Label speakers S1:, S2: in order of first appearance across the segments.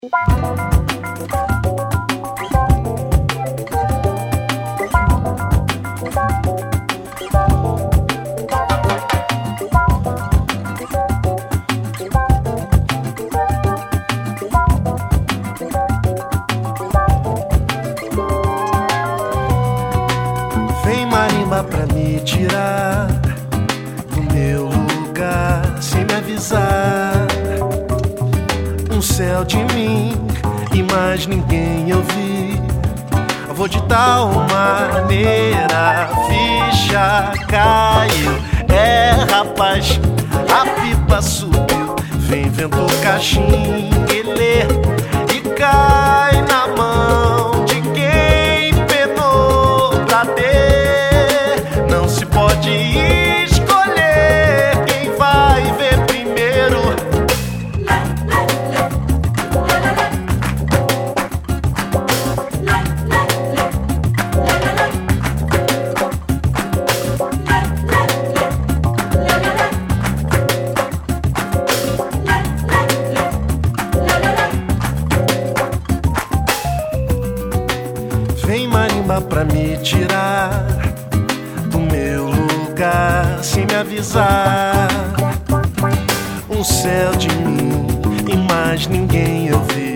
S1: Vem marimba pra me tirar do meu lugar sem me avisar. Um céu de mim e mais ninguém eu vi. Vou de tal maneira, ficha caiu. É rapaz, a pipa subiu. Vem vento caxinguele e cai na mão de quem penou pra ter. Não se pode escolher quem vai ver primeiro. Vem marimba pra me tirar do meu lugar sem me avisar. Um céu de mim e mais ninguém eu vi.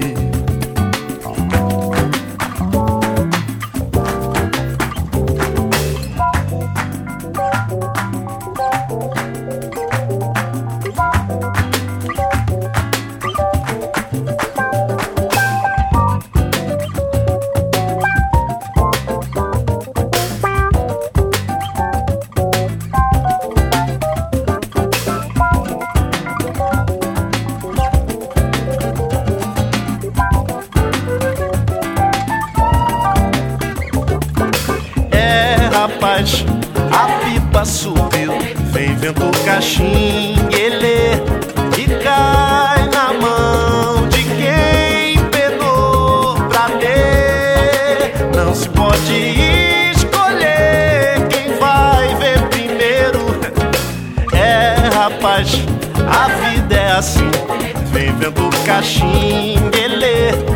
S1: Rapaz, a pipa subiu. Vem vento caxinguele e cai na mão de quem penou pra ter. Não se pode escolher quem vai ver primeiro. É rapaz, a vida é assim. Vem vento caxinguele